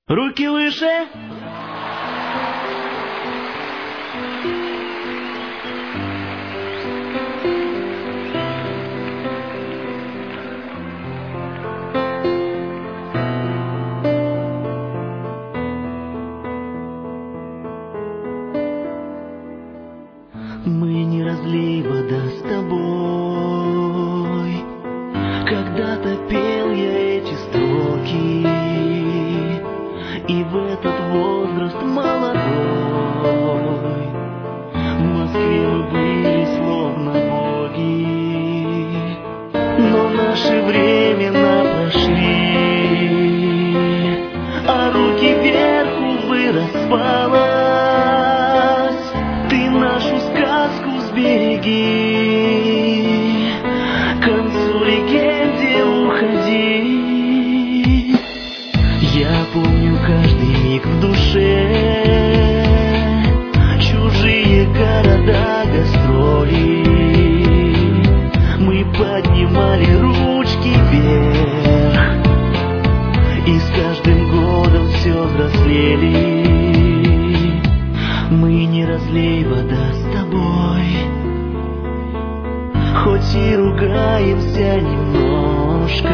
Руки выше. Мы не разлей вода с тобой. Когда-то пел я эти строки, и в этот возраст молодой в Москве мы были словно боги. Но наши времена прошли, а руки вверху вы распалась. Ты нашу сказку сбереги, к концу легенде уходи. Я помню каждый миг в душе, чужие города, гастроли. Мы поднимали ручки вверх, и с каждым годом все взрослели. Мы не разлей вода с тобой, хоть и ругаемся немножко.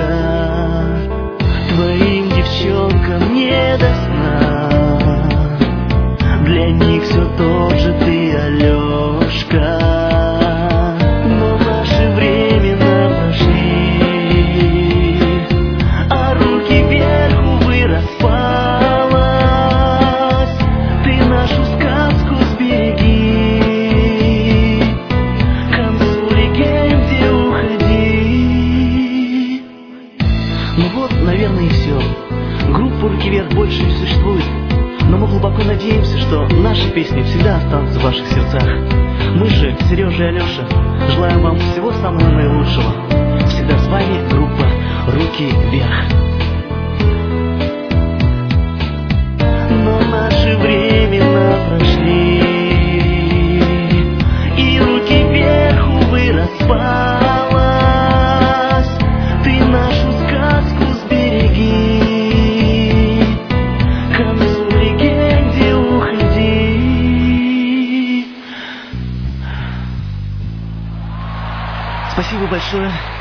Твоим девчонкам не до сна, для них все тот же ты, Алешка. Но наши времена прошли, а руки вверху вы распалась. Ты нашу сказку сбереги, к концу легенде уходи. Ну вот, наверное, и все. Группа «Руки вверх» больше не существует, но мы глубоко надеемся, что наши песни всегда останутся в ваших сердцах. Мы же, Сережа и Алеша, желаем вам всего самого наилучшего. Всегда с вами группа «Руки вверх». Но наши времена прошли, и руки вверху вы распалась. Ты нашу сказку сбереги, к концу легенде уходи. Спасибо большое.